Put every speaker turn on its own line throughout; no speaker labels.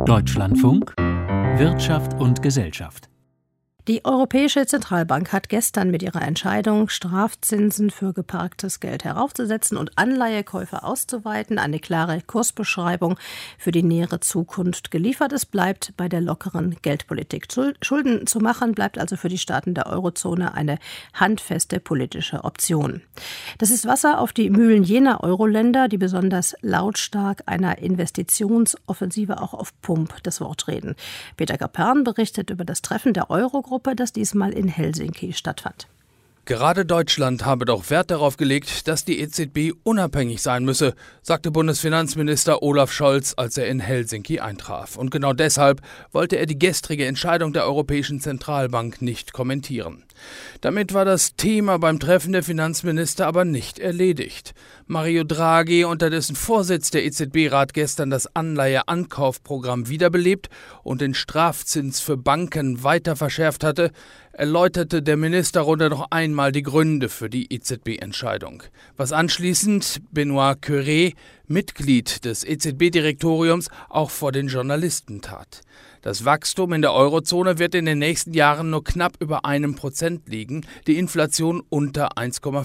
Deutschlandfunk Wirtschaft und Gesellschaft.
Die Europäische Zentralbank hat gestern mit ihrer Entscheidung, Strafzinsen für geparktes Geld heraufzusetzen und Anleihekäufe auszuweiten, eine klare Kursbeschreibung für die nähere Zukunft geliefert. Es bleibt bei der lockeren Geldpolitik. Schulden zu machen bleibt also für die Staaten der Eurozone eine handfeste politische Option. Das ist Wasser auf die Mühlen jener Euro-Länder, die besonders lautstark einer Investitionsoffensive auch auf Pump das Wort reden. Peter Kapern berichtet über das Treffen der Eurogruppe, das diesmal in Helsinki stattfand.
Gerade Deutschland habe doch Wert darauf gelegt, dass die EZB unabhängig sein müsse, sagte Bundesfinanzminister Olaf Scholz, als er in Helsinki eintraf. Und genau deshalb wollte er die gestrige Entscheidung der Europäischen Zentralbank nicht kommentieren. Damit war das Thema beim Treffen der Finanzminister aber nicht erledigt. Mario Draghi, unter dessen Vorsitz der EZB-Rat gestern das Anleiheankaufprogramm wiederbelebt und den Strafzins für Banken weiter verschärft hatte, erläuterte der Ministerrunde noch einmal die Gründe für die EZB-Entscheidung. Was anschließend Benoît Cœuré, Mitglied des EZB-Direktoriums, auch vor den Journalisten tat. Das Wachstum in der Eurozone wird in den nächsten Jahren nur knapp über 1% liegen, die Inflation unter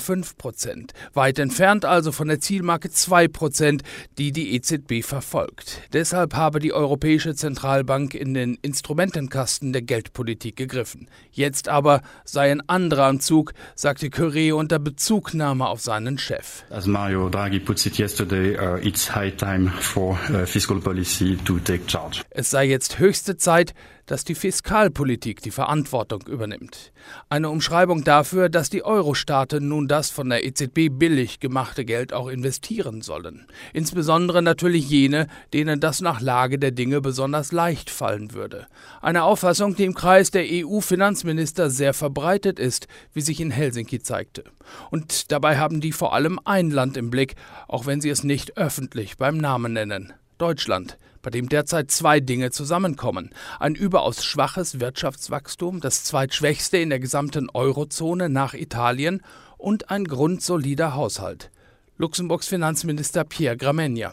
1,5%. Weit entfernt also von der Zielmarke 2%, die die EZB verfolgt. Deshalb habe die Europäische Zentralbank in den Instrumentenkasten der Geldpolitik gegriffen. Jetzt aber sei ein anderer am Zug, sagte Cœuré unter Bezugnahme auf seinen Chef.
As Mario Draghi puts it yesterday, it's high time for fiscal policy to take charge.
Es sei jetzt höchste Zeit, dass die Fiskalpolitik die Verantwortung übernimmt. Eine Umschreibung dafür, dass die Euro-Staaten nun das von der EZB billig gemachte Geld auch investieren sollen. Insbesondere natürlich jene, denen das nach Lage der Dinge besonders leicht fallen würde. Eine Auffassung, die im Kreis der EU-Finanzminister sehr verbreitet ist, wie sich in Helsinki zeigte. Und dabei haben die vor allem ein Land im Blick, auch wenn sie es nicht öffentlich beim Namen nennen: Deutschland, bei dem derzeit zwei Dinge zusammenkommen. Ein überaus schwaches Wirtschaftswachstum, das zweitschwächste in der gesamten Eurozone nach Italien, und ein grundsolider Haushalt. Luxemburgs Finanzminister Pierre Gramegna.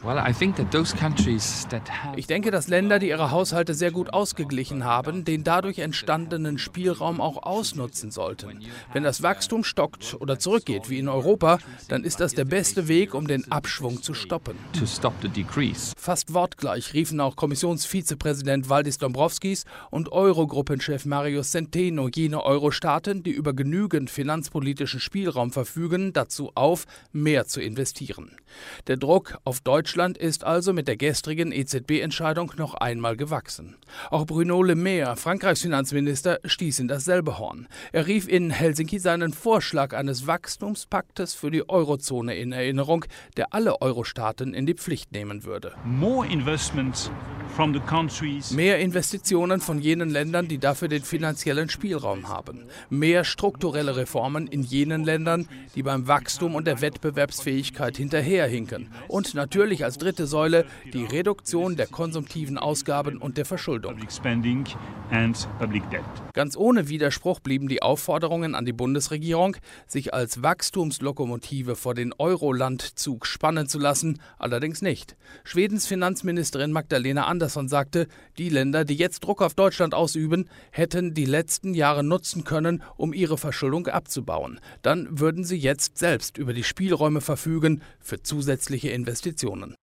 Ich denke, dass Länder, die ihre Haushalte sehr gut ausgeglichen haben, den dadurch entstandenen Spielraum auch ausnutzen sollten. Wenn das Wachstum stockt oder zurückgeht, wie in Europa, dann ist das der beste Weg, um den Abschwung zu stoppen. Fast wortgleich riefen auch Kommissionsvizepräsident Valdis Dombrovskis und Eurogruppenchef Mario Centeno jene Euro-Staaten, die über genügend finanzpolitischen Spielraum verfügen, dazu auf, mehr zu investieren. Der Druck auf Deutschland ist also mit der gestrigen EZB-Entscheidung noch einmal gewachsen. Auch Bruno Le Maire, Frankreichs Finanzminister, stieß in dasselbe Horn. Er rief in Helsinki seinen Vorschlag eines Wachstumspaktes für die Eurozone in Erinnerung, der alle Euro-Staaten in die Pflicht nehmen würde. Mehr Investitionen von jenen Ländern, die dafür den finanziellen Spielraum haben. Mehr strukturelle Reformen in jenen Ländern, die beim Wachstum und der Wettbewerbsfähigkeit hinterherhinken. Und natürlich als dritte Säule die Reduktion der konsumtiven Ausgaben und der Verschuldung. Ganz ohne Widerspruch blieben die Aufforderungen an die Bundesregierung, sich als Wachstumslokomotive vor den Euro-Landzug spannen zu lassen, allerdings nicht. Schwedens Finanzministerin Magdalena Andersson sagte, die Länder, die jetzt Druck auf Deutschland ausüben, hätten die letzten Jahre nutzen können, um ihre Verschuldung abzubauen. Dann würden sie jetzt selbst über die Spielräume verfügen für zusätzliche Investitionen.